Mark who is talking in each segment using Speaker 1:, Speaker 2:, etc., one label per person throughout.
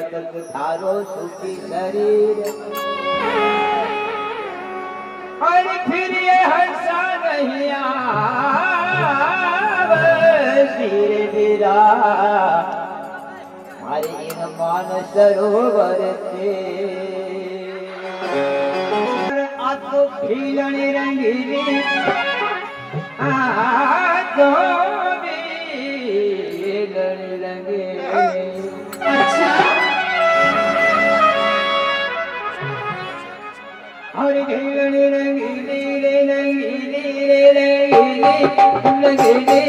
Speaker 1: तक थारो सुखी शरीर और फिर ये हंसा नहीं धीरे धीरा मारे इन मान सरोवर थे आ तो खिलणी रंगीली तो लगे अच्छा और खिलणी रंगीली रंगीली रंगीली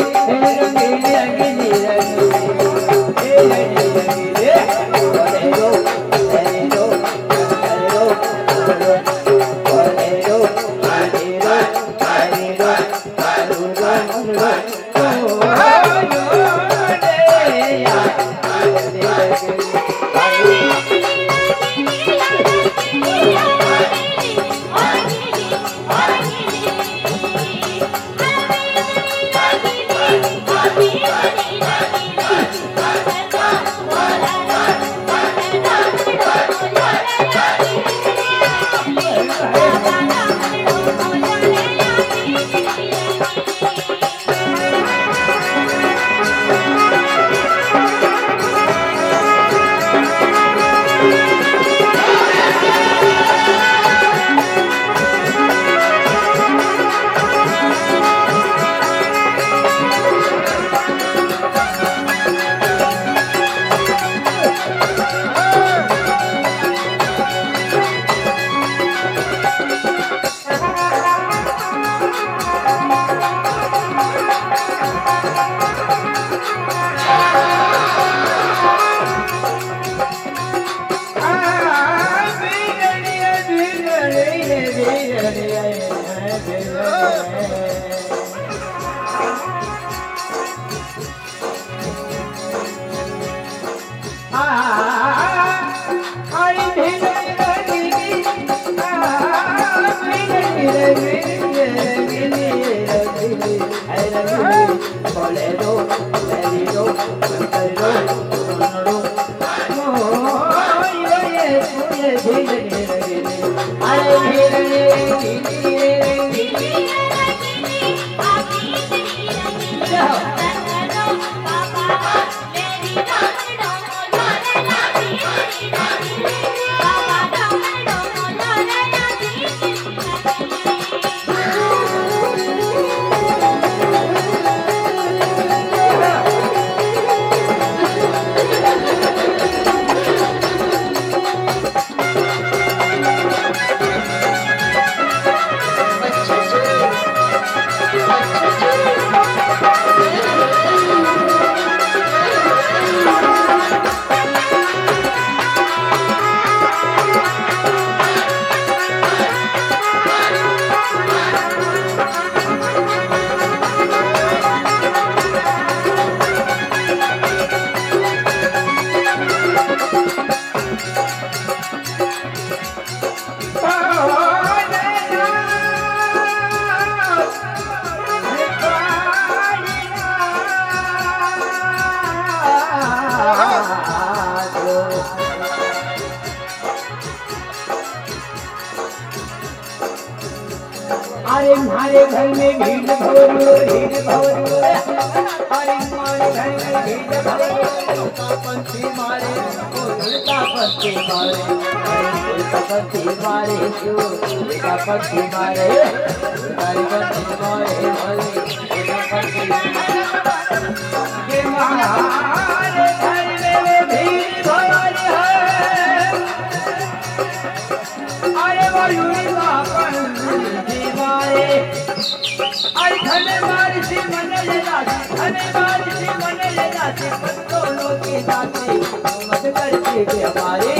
Speaker 1: अरे हमारे घर में भीड़ भोरू अरे हमारे घर में भीड़ भोरू पंछी मारे उल्टा पंछी मारे उल्टा पंछी मारे उल्टा पंछी मारे उल्टा पंछी मारे उल्टा पंछी हमारे घर में भीड़ भोरू है अरे मयूरी अरे घने बारिश मन ले जाती घने बारिश मन ले जाती पत्तों की जाती मत करके के हमारे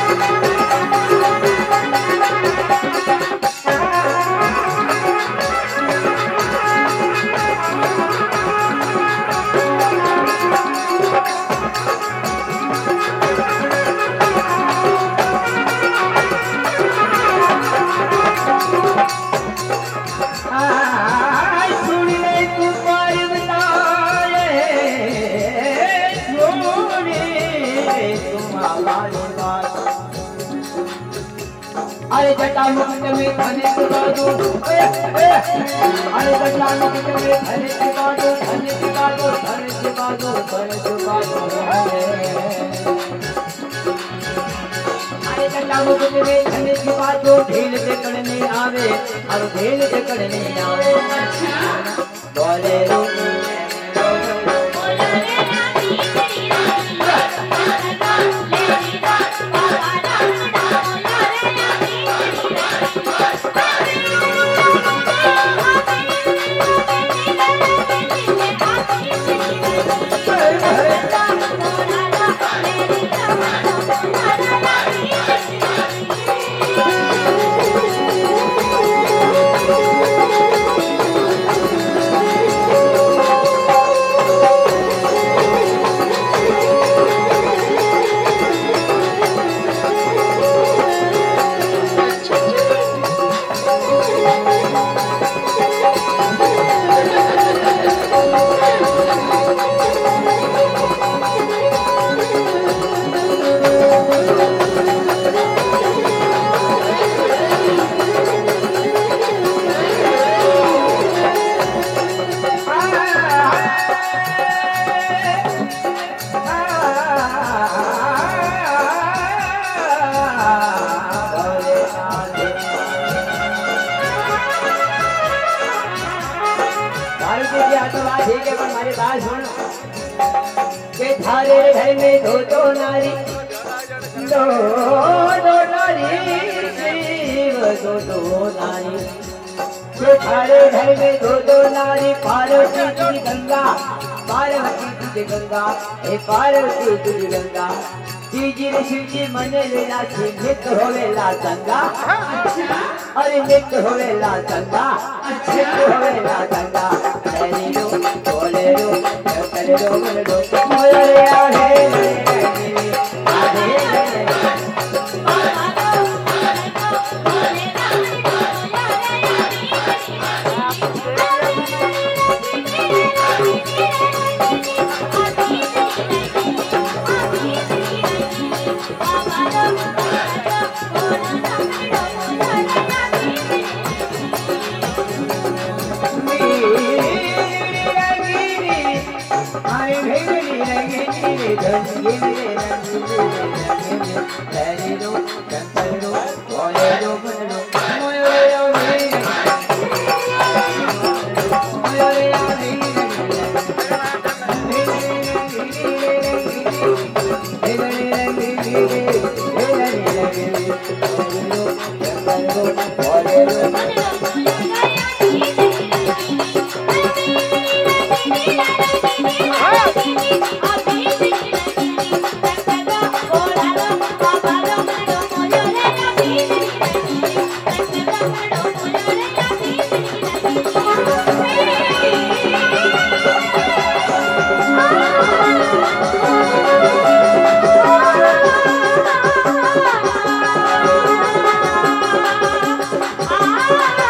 Speaker 1: अरे जटा मुकुट में धने चुका दो, अरे जटा मुकुट में धने चुका दो, धने चुका दो, धने चुका दो, धने चुका दो। अरे जटा मुकुट में धने चुका दो, ढील पकड़ने आवे, और ढील पकड़ने आवे। बोले रो ठीक है, पर हमारी बात सुन के थारे घर में दो दो नारी, दो दो नारी, शिव दो दो नारी, के थारे घर में दो दो नारी, पार्वती तुझी गंगा, पार्वती तुझी गंगा, हे पार्वती तुझी गंगा, जी शिवजी मने लेला छी, नित्य होवेला गंगा, अरे नित्य होवेला गंगा, नित्य होवेला गंगा। बोले रो करे रो बोले रो बोले आधे आधे
Speaker 2: Ah!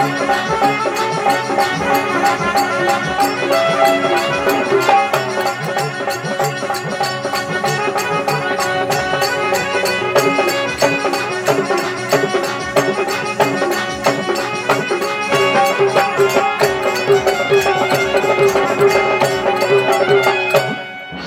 Speaker 1: Thank